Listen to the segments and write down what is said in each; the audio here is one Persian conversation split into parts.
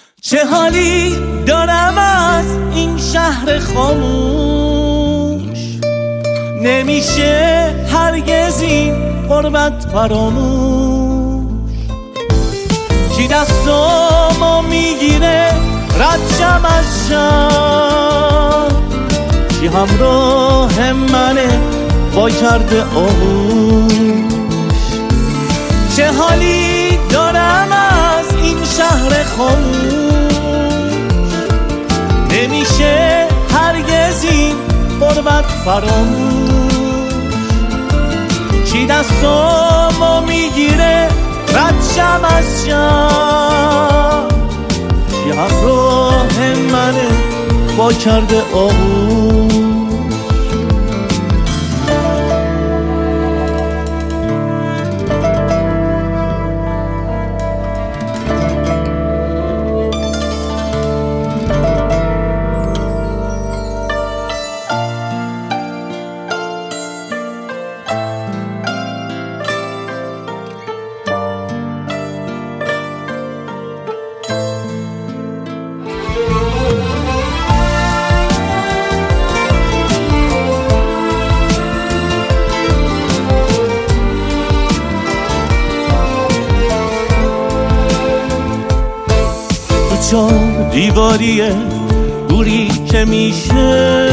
چه حالی دارم از این شهر خاموش، نمیشه هرگز این غربت فراموش. کی دستامو میگیره رد شم از شم، کی همراه منه با کرده آغوش. چه حالی دارم از این شهر خاموش، نمیشه هرگز این غربت فراموش. کی دستامو میگیره رد شم از شم، کی همراه منه با کرده آغوش. چار دیواریه دوری که میشه،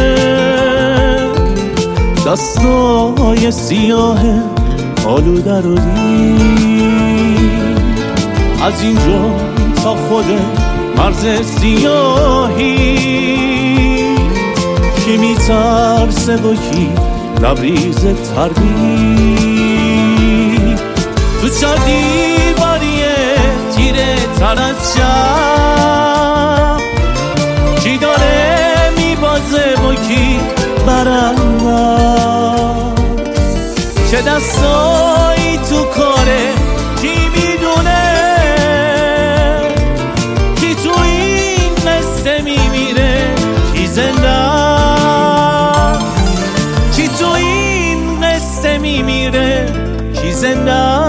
دستای سیاه آلوده رو دید. از اینجا تا خود مرز سیاهی، کی میترسه و کی لبریز تردید. تو چار دیواریه تیره تر از شب، کی داره میبازه و کی برندم. چه دستایی تو کاره کی میدونه، کی تو این قصه میمیره کی زنده، کی تو این قصه میمیره کی زنده.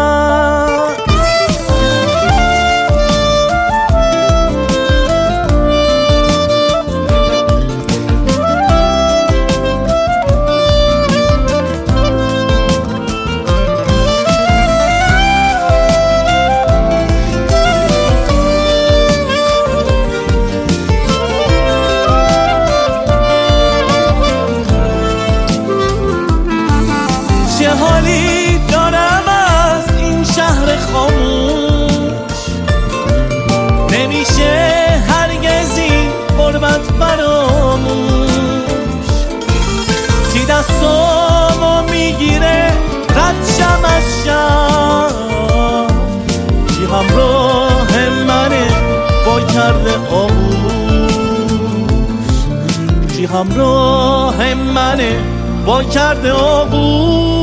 چه حالی دارم از این شهر خاموش، نمیشه هرگز این غربت فراموش. کی دستامو میگیره رد شم از شم، کی همراه منه با کرده آغوش. کی همراه منه با کرده آغوش.